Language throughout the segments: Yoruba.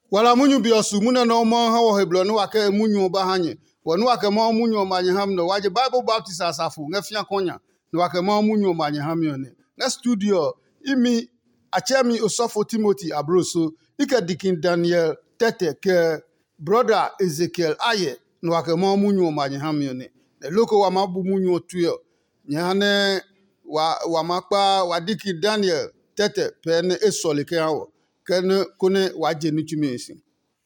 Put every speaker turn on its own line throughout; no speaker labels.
wala munyu biosu muna no mo ha wo heblo no waka munyu ba hanye wonu waka mo munyu manye ham no waje Bible Baptist asafu ngafia konya no waka mo munyu manye ham yo ne na studio imi achemi Osofo Timothy Abroso ike Dikin Daniel Tete ke brother Ezekiel Aye no waka mo munyu manye ham yo ne loko wa mabu munyu tuyo nyane wa makpa wa Dikin Daniel Tete pen esole ke hawo kene kone waje ni tumesi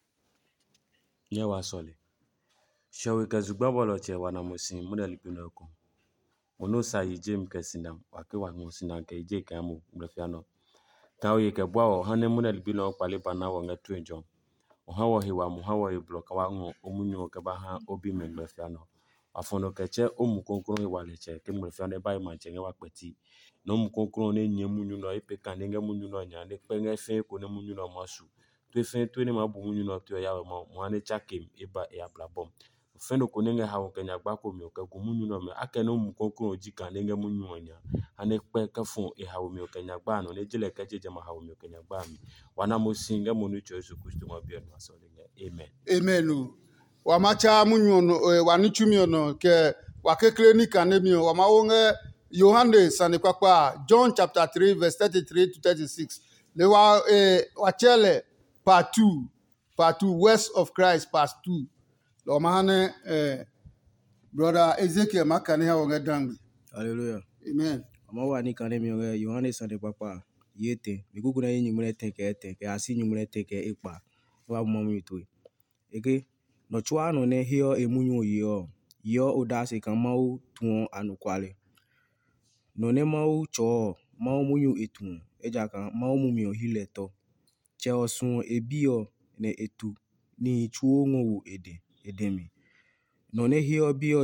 nye wasole shawe kazugba bolo che wana musin mudali pino ko ono sa yije mkesinam wake wa musina ke ije kamu mrefiano tawo ke bwa hane mudali pino kwale bana wonga twenjo ohawo hiwa muhawo ibloka wango omunyo ke ba ha obi mrefiano afono keche omukonkoro hiwale che ke mrefiano ba manche wa kweti no mukonkoro ne nyemunyu no ipeka ne ngemunyu no nya ne penge fe ko ne munyu no masu to fe to ne mabu munyu no to ya mo ane chakim eba e ablabom fe no ko ne nge hawo kenya gba ko mi o ke munyu no me ake no mukonkoro jika ne ngemunyu nya ane pe ka fun e hawo mi o kenya gba no ne jile ke jeje ma hawo mi o kenya gba mi wana mo singa mo nu Yesu Kristo ma bi no so le amen
amen wa macha munyu no wa ni tumi no ke wa kekle ni kanemi wa ma wonge Yohane Sanekwakwa, John chapter 3, verse 33 to 36. Le wa chele part 2, West of Christ, part 2. Lo mahane brother Ezekiel makane ha wonge dangbi.
Hallelujah.
Amen.
Amawa ni kane mi Yohane Sanekwakwa yete. Mikuku na yin nyumre teke asi nyumre teke ikpa. Wa mamu itwe. Eke no chwa no ne hio emunyu yo odase kan mau tuon anukwale. No ne mau cho mau munyu etun ejaka mau mumio hileto che osun ebio ne etu ni chuo ngo edemi no ne hio bio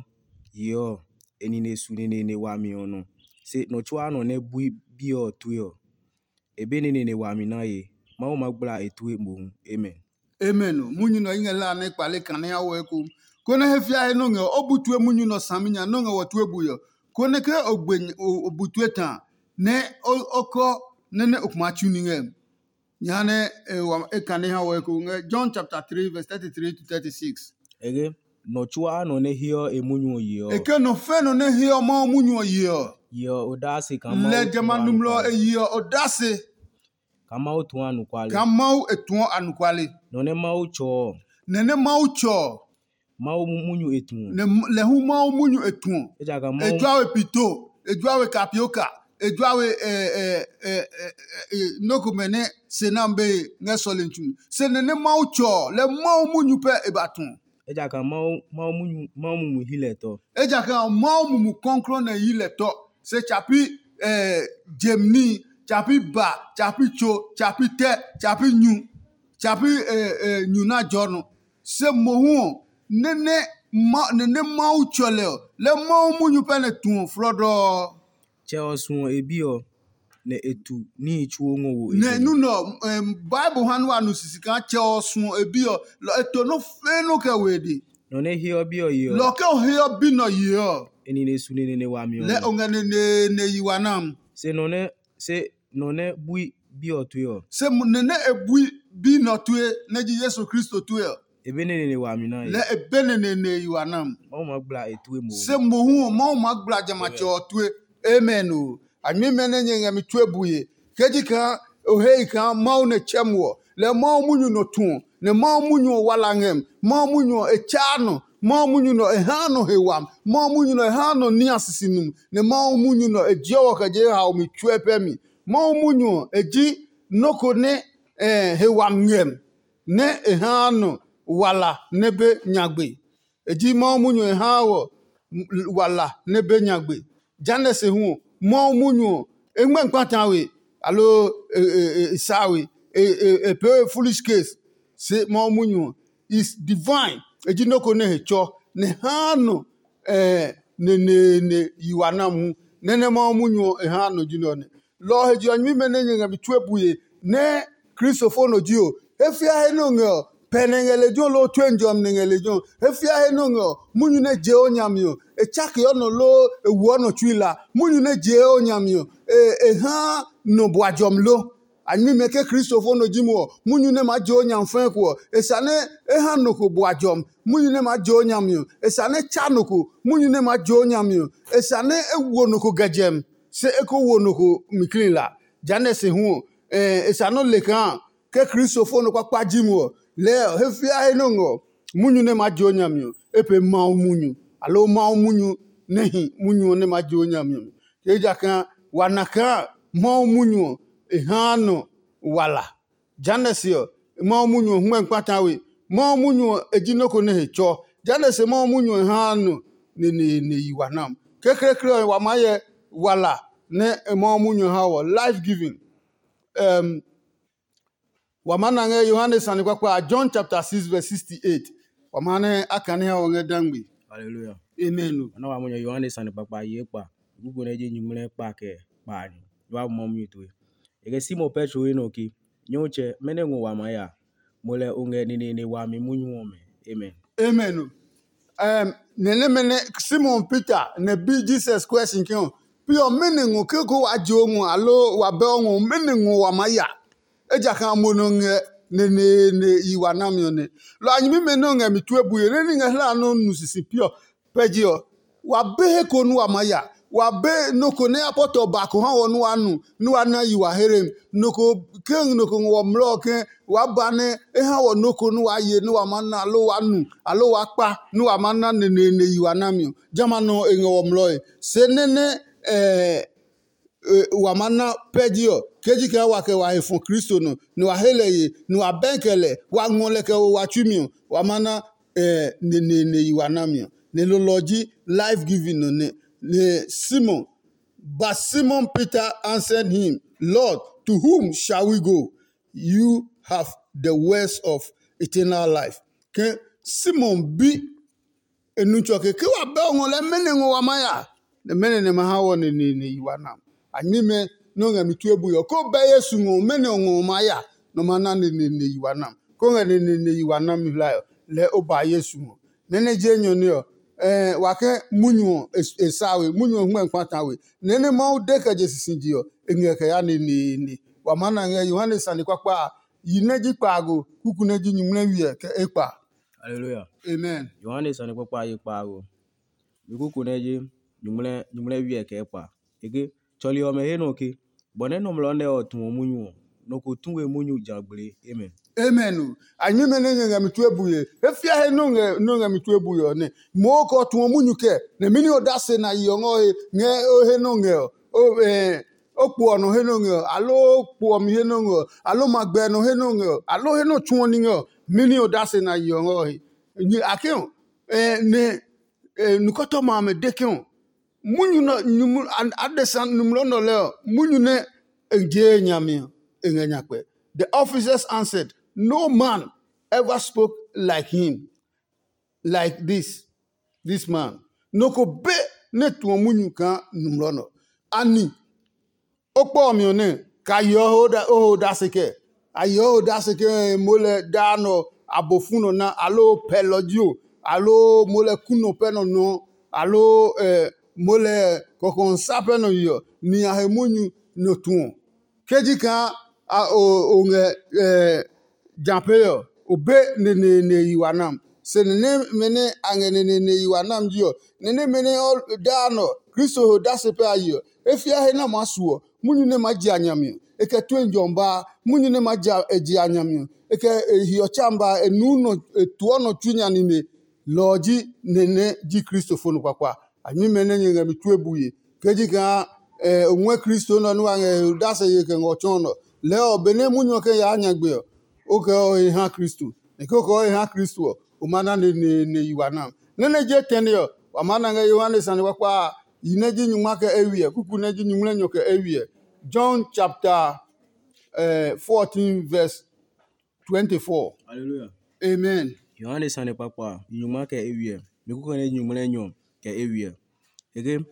yo enine sunene ne wami ono se no chua no ne bui bio tuyo ebe ne wami na ye mau magbla etu emo
amen munyu no ingela ne kpale kan ya wo eku kone hefia he no nge obutue munyu no saminya no nge wotu ebuyo kone ke obutue tan ne oko ne okumachu ni nge nyane ekane ha wo eku nge John chapter 3 verse 33 to 36
ege no chua no ne hio emunyu
eke no fe no ne hio ma munyu
yo odase kan mau
le jamanumlo yo odase
kamau tuan anukwale
kamau etuan anukwale
no ne mau cho
nene mau cho
mau munyu etun
le hu mau munyu etun
ejaka mau
ejuawe pito ejuawe kapioka ejuawe nokumene senambe ngesolenchu se nene mau cho le mau munyu pe ebatun
ejaka mau munyu hileto
ejaka mau mumu konkro na hileto se chapi jemni chapi ba chapi cho chapi te chapi nyu chapi nyuna jono se mohu nene mau chole le mau munyu pene tun frodo
che osun ebio ne etu ni chuo ngo
ne nuno Bible hanu anu sisika che osun ebio lo eto no feno ke wedi
no ne hio bio yo
lo ke hio bi no yo
enine sunene ne wami
le ongene ne yiwanam
se no ne bui bio tuyo
se nene ebui bi no tue ne ji Yesu Kristo tue
ebe ne wami na
le ebe ne yiwanam
mau magbla etu emo
se mohu mau magbla jama che otue amen o anyi mene nyenga mi tue buye kejika ohei kan mau ne chemwo le mau munyu no tun ne mau munyu walangem mau munyu echano mau munyu no ehano hewam mau munyu no ehano ni asisinum ne mau munyu no ejiowo kaje ha o mi tue pemi mau munyu eji noko ne hewam ngem ne ehano wala nebe nyagbe eji mau munyu ehawo wala nebe nyagbe janese hu mau munyu engbe nkwatawe alo isawe pe foolish case se mau munyu is divine eji noko ne hecho ne hano ne yiwanamu nene mau munyu ehano jinone lo heji anyi menenye ngabi twebuye ne Christopher dio efia he no ngo penengelejo lo twenjom nengelejo efia he no ngo munyu ne je onyamio echake ono lo ewu ono twila munyu ne je onyamio ha no boajom lo anyi me ke Christopher no jimo munyu ne ma jo nyam fan ko esane ehan no ko boajom munyu ne ma jo nyam yo esane cha no ko munyu ne ma jo nyam yo esane ewo no ko gajem se eko wo no ko miklin la jane se hu esano lekan ke Christopher no kwa jimo le hefia henongo munyu ne ma jo nyam yo epe ma munyu alo ma munyu nehi munyu ne ma jo nyam yo keja kan wanaka ma munyu ehano wala janesio ma munyu hwen kwatawe ma munyu ejinoko ne hecho janese ma munyu ehano ne yiwanam kekrekre wa maye wala ne ma munyu hawo life giving wamana nge Yohanes kwa John chapter 6 verse 68 wamana akane ha wonge dangbi
Hallelujah.
amen
Ana wa mo Yohane sane papa yepa. Gugu na je nyumre pa ke pa ni. Wa mo mu tu. Ege Simon Petro ino ki. Nyoche mene ngo wa maya. Mole unge ni wa mi munyu ome. Amen.
amen nene mene Simon Peter ne bi Jesus question kion pio mene ngo keko ajo ngo alo wa be ngo mene ngo wa maya eja kan mono nge ne iwa namyo ne lo anyi me no nge mitu ebuye ne nge hla no nusisi pio pejio wa be ko nu wa maya wa be no ko ne apoto ba ko ha wonu anu nu ana iwa herem no ko ken no ko wo mlo ke wa ba ne e ha wo no ko nu wa ye nu wa manna alo wa nu alo wa pa nu wa manna ne iwa namyo jama no e wo mlo e se ne wamana pedio keji ka wa ke wa efon Kristo no ni wa heleye ni wa benkele wa ngole ke wa twimio wamana ne yiwanamio ne lology life giving no ne Simon. But Simon Peter answered him, Lord, to whom shall we go? You have the words of eternal life. Ke Simon bi enuchoke ke wa be ngole mene ngo wa maya ne mene ne mahawo ne yiwanam anyime no nga mitu ebuyo ko be Yesu ngo mene ngo maya no mana ne yiwanam ko nga ne yiwanam la le oba Yesu ngo nene jenyo ne wake munyu esawe munyu hwen kwatawe nene ma udeka jesisinjio engeke ya ne wa mana nga Yohane sani kwakwa yineji pago kukuneji nyumne wie ke ekpa.
Hallelujah.
Amen.
Yohane sane papa yepa go. Gugu na je nyumre wie ke pa. Ege choli o me heno ki bone no mlonde otun munyu no ko tunwe munyu jagbere. Amen.
Amen. Anyi menenye nga mitu ebuye efia he no nga mitu ebuye ne mo ko tun munyu ke na mini odase na yongo nge o he no nge opu ono he no nge alo pu om he no nge alo magbe no he no nge alo he no tun ni nge mini odase na yongo ni akon ne nukoto ma me dekon munyu no nyum adesan numlo no le munyu ne eje nyame enganyakwe. The officers answered, no man ever spoke like him, like this man. No ko be ne tu munyu kan numlo no ani okpo mi one ka yo da seke ayo da seke mole dano abofuno na alo pelodio alo mole kuno peno no alo mole kokon sapeno yo ni ahemunyu no tu keji kan onge jampeyo obe ne yiwanam se ne mene ange ne yiwanam dio ne mene dano Kristo ho dasepe ayo efia he na masuo munyu ne maji anyamio eke twenjomba munyu ne maja eji anyamio eke hiochamba enuno etuono twinya nime loji ne ji Kristo fonu kwakwa anyi mene nyenga mitwebuye keji ka onwe Kristo no ange dase yeke ngochono leo bene munyu ke ya anyagbe oke o ha Kristo ekoko o ha Kristo o mana ne yiwanam nene je tenio wa mana nga Yohane sane kwakwa yineji nyuma ke ewie kuku neji nyumle nyoke ewie John chapter 14 verse 24.
Hallelujah.
Amen.
Yohane sane papa nyuma ke ewie mekuko na nyumle nyo ke ewie ege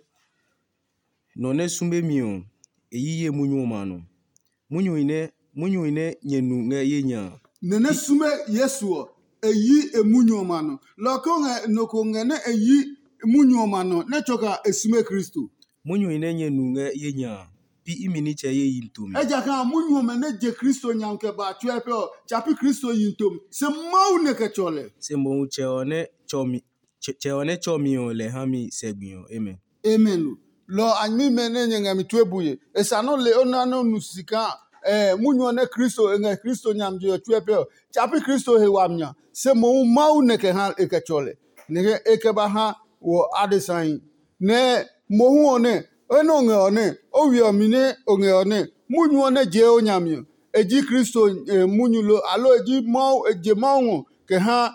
no ne sumbe mion eyiye munyu manu munyu ine nyenu nge yenya
Nene sume Yesu eyi emunyu manu loko noko ngene eyi munyu manu ne choka esume Kristo
munyu ine nyenu nge yenya chapi imini che ye yintum
eja kan munyu me ne je Kristo nyam ke ba tue pe chapi Kristo yintom se mau ne ke chole
se mo che one chomi o le hami segbin amen
amen lo anyi me ne nyanga mi tue buye esa no le ona no nusika munyu ne Kristo nge Kristo nyam je tue pe chapi Kristo he wamnya se mau ne ke ha e ke chole ne e ke ba ha wo adesan ne mo hu one eno nge one o wi omine onge one munyu one je onyamyo eji Kristo munyu lo alo eji mau eje mau ke ha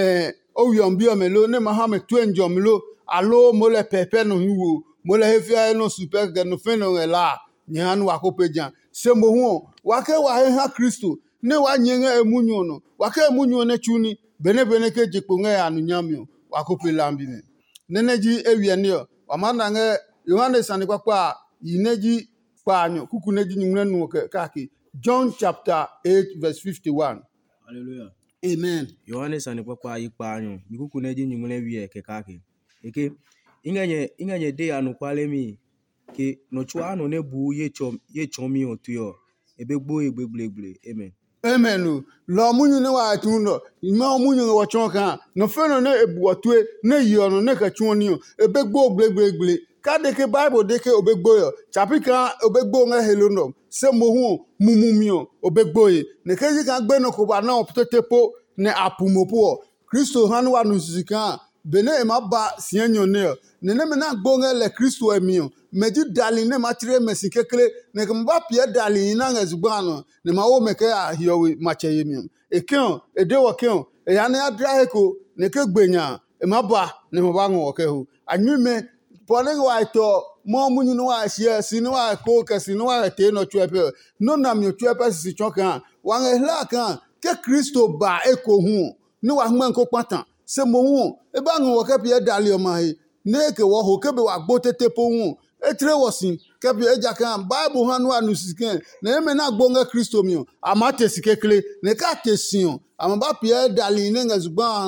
o wi ombio melo ne ma ha me twenjo melo alo mo le pepe no hiwo mo le hefia no super ge no fe no la nyanu akopejan se mo hu wa ke wa he ha Kristo ne wa nyenga emunyu no wa ke emunyu ne chuni bene ke jikpo nge anu nyamyo wa kope lambi ne neneji ewie ne o amanda nge Yohane sani kwa yineji panyo kukuneji nyumne nuke kaki John chapter 8 verse 51.
hallelujah
Amen.
Yohane sani kwa ikpa anyo bikuku neji nyumune wie ke kake eke ingenye de anu kwale mi ke no chwa anu ne bu ye chomi otuyo ebegbo egbegble amen
Amen. Lo munyu ne wa tundo ima munyu ne wa chonka no feno ne ebu otue ne yono ne ka chwoni ebegbo gbegble kade ke Bible de ke obegbo yo chapika obegbo nga helono se mohu mumumio obegbo ye ne ke ji kan gbe no ko ba na otetepo ne apumopo Kristo hanu wa nusika bene e maba sienyo ne ne me na gbo nga le Kristo emio meji dali ne matire mesi kekele ne ke mba pie dali na ngezubano ne ma wo meke a hiowe mache mi ekon edewo kon e ya na adra eko ne ke gbenya e maba ne mo ba ngo ke hu anwume pole wa to mo munyu no wa hie si no wa ko ke si no wa te no twepe no na mi twepe si chokan wa ngela kan ke Kristo ba eko hu ni wa hman ko patan se mo hu e ba ngo ke pie dali o ma he ne ke wo ho ke be wa gbotete po hu etre wosin ke pie eja kan Bible hanu anu siken na me na gbonga Kristo mi o amate sikekle ne ka tesin ama ba pie dali ne ngazugba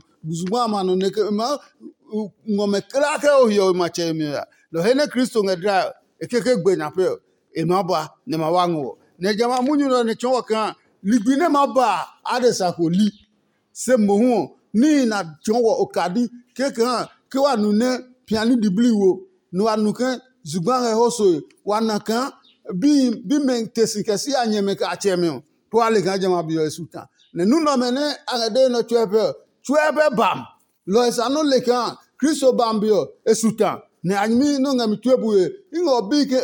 mano ne ke ma ngome krake o hio mache mi lo hene Kristo ngedra ekeke gbenya pe e maba ne mawango ne jama munyu no ne chwa kan libine maba adesa ko li se mohun ni na chwa okadi kekan ke wa nu ne piani dibli wo no anu kan zugban e hoso wa na kan bi men tesikesi anyeme ka cheme to ale kan jama bi esuta ne nu no mene agade no chwepe bam lo esano lekan Kristo bambio esuta ne anyi no ngami twebuye ingo bike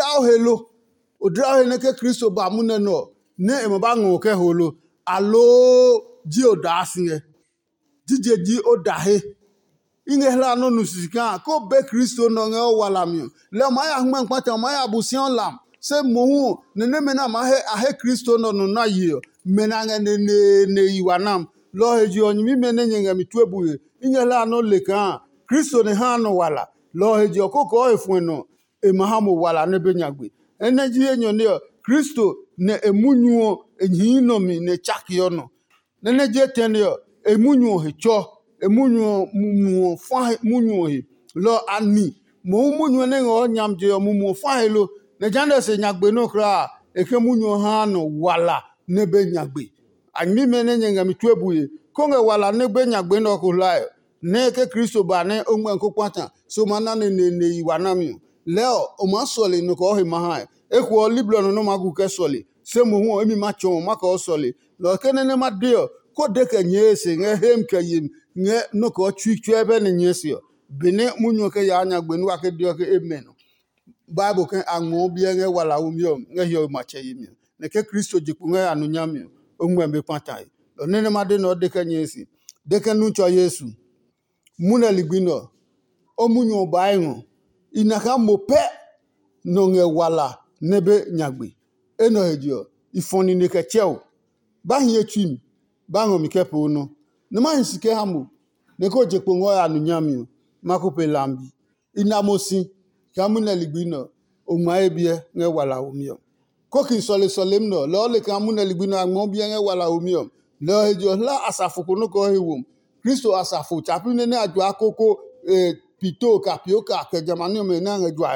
odrao he ne ke Kristo ba mune no ne e ba ngo ke holo alo ji odasinge ji odahe inge hla no nusika ko be Kristo no nge wala mi le ma ya hman pata ma ya busion lam se mohu ne mena ma he ahe Kristo no na yi mena nge ne yiwanam lo heji onyi mene ngami twebuye inge hla no lekan Kristo ne hano wala lo heji okoko efueno e mahamo wala ne benyagbe eneji enyo ne Kristo ne emunyu enyino mi ne chakiono ne je tenyo emunyu hecho emunyu mumu fa munyu he lo ani mo munyu ne ngo nyamje mumu fa helo ne jande se nyagbe no kra eke munyu hano wala ne benyagbe anyi mene nyanga mitwebuye konge wala ne benyagbe no ko lae ne ke Kristo ba ne onwe nkokwata so mana ne iwanami leo o ma sole no ko he mahai ekwo libro no magu ke sole se mo hu emi ma chon ma ko sole lo ke ne ma dio ko de ke nyese nge hem ke yim nge no ko twiktwe ebe ne nyese bene munyo ke ya anya gbenu ake dio ke amen Bible ke anwo bi nge wala umyo nge yo ma che yim ne ke Kristo jipu nge anu nyami onwe mbe patai lo ne ma de no de ke nyese de ke nu cho Yesu muna ligbino o munyo baengo inaka mope no nge wala nebe nyagbe eno hedio ifoni ne ke cheo ba hie twim ba ngo mi kepo no ne ma hisike hamu ne ko jekpo ngo ya nu nyami makope lambi inamosi ka muna ligbino o ma ebie nge wala omio koki sole mno lo le ka muna ligbino agmo bie nge wala omio lo hedio la asafuko no ko hewom Kristo asafu chapi ne aju akoko pito kapioka ke jamani me na ngejwa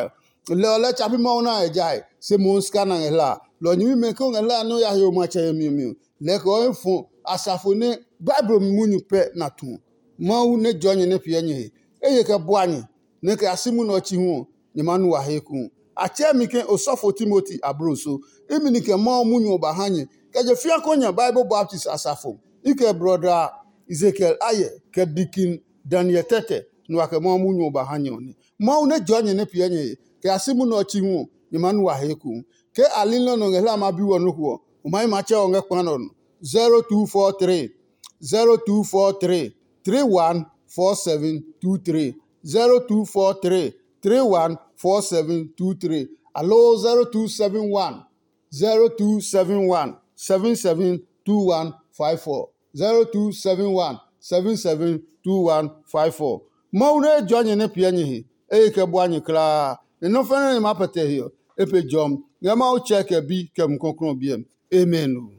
le ole chapi ma na ejai se mo ska na ngela lo nyi me ko ngela no ya yo ma che mi le ko enfo asafo ne bible munyu pe na tu ma wu ne jonye ne pie nye eye ke boanye ne ke asimu no chi hu ni manu wa heku ache mi ke osofo Timothy abroso imi ni ke ma munyu ba hanye ke je fia konya Bible Baptist asafo ike brother Ezekiel aye ke dikin Daniel tete no ke ma munyu ba hanye oni ma wu ne jonye ne pie nye ke asimu no chi hu ni manu wa heku ke alilo no ngela ma bi wo no ho o mai ma che o nge kwano 0243 314723 0243 314723 allo 0271 772154 0271 772154 maune jonye ne pianye hi e ke boanye kra no fene ma pete hi epe jom ngama o check bi kem konkron bien amen.